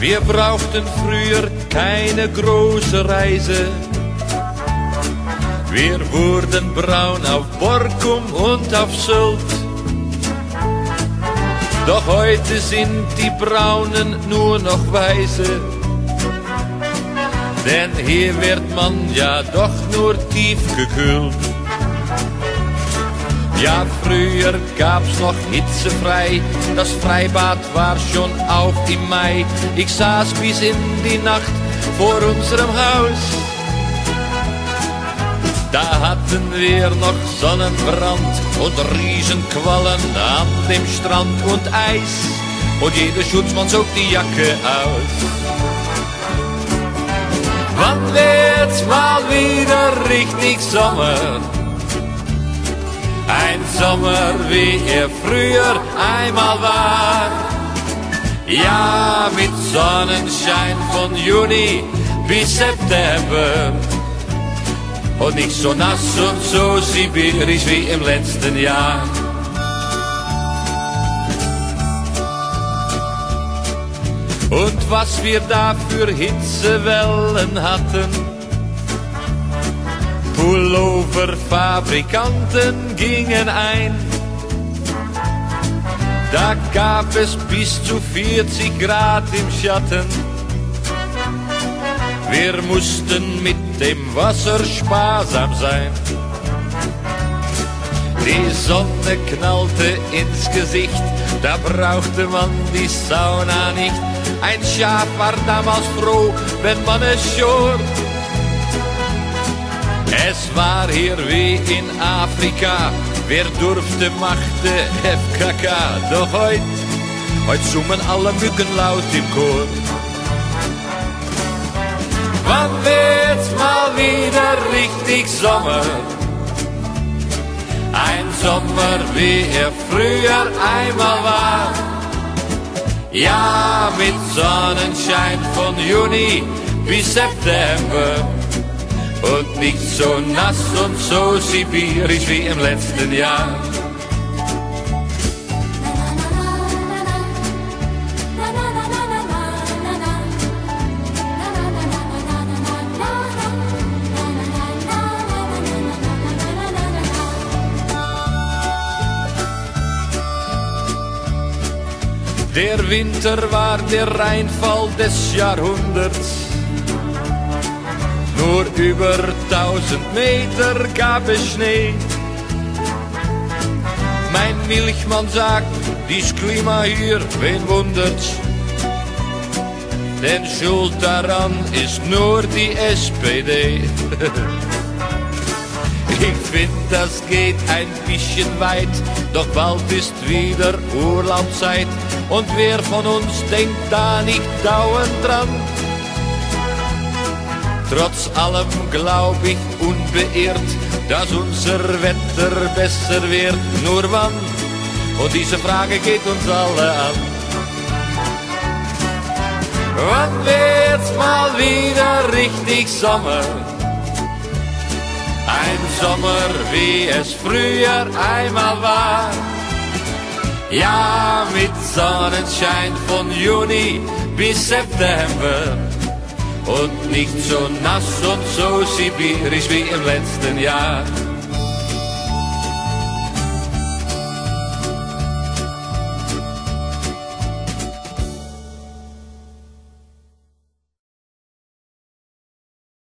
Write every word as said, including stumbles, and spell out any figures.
Wir brauchten früher keine große Reise. Wir wurden braun auf Borkum und auf Sylt. Doch heute sind die Braunen nur noch Weiße. Denn hier wird man ja doch nur tief gekühlt. Ja, früher gab's noch hitzefrei, das Freibad war schon auf im Mai. Ich saß bis in die Nacht vor unserem Haus. Da hatten wir noch Sonnenbrand und Riesenquallen an dem Strand und Eis. Und jeder Schutzmann zog die Jacke aus. Wann wird's mal wieder richtig Sommer? Ein Sommer, wie er früher einmal war. Ja, mit Sonnenschein von Juni bis September. Und nicht so nass und so sibirisch wie im letzten Jahr. Und was wir da für Hitzewellen hatten. Pulloverfabrikanten gingen ein. Da gab es bis zu vierzig Grad im Schatten. Wir mussten mit dem Wasser sparsam sein. Die Sonne knallte ins Gesicht, da brauchte man die Sauna nicht. Ein Schaf war damals froh, wenn man es schor. Es war hier wie in Afrika, wer durfte, machte F K K. Doch heut, heut summen alle Mücken laut im Chor. Wann wird's mal wieder richtig Sommer? Ein Sommer, wie er früher einmal war. Ja, mit Sonnenschein von Juni bis September. Und nicht so nass und so sibirisch wie im letzten Jahr. Der Winter war der Reinfall des Jahrhunderts. Nur über tausend Meter gab es Schnee. Mein Milchmann sagt, dies Klima hier, wen wundert's? Denn schuld daran ist nur die S P D. Ich find, das geht ein bisschen weit, doch bald ist wieder Urlaubszeit. Und wer von uns denkt da nicht dauernd dran? Trotz allem glaub ich unbeirrt, dass unser Wetter besser wird. Nur wann? Und diese Frage geht uns alle an. Wann wird's mal wieder richtig Sommer? Ein Sommer, wie es früher einmal war. Ja, mit Sonnenschein von Juni bis September. Und nicht so nass und so sibirisch wie im letzten Jahr.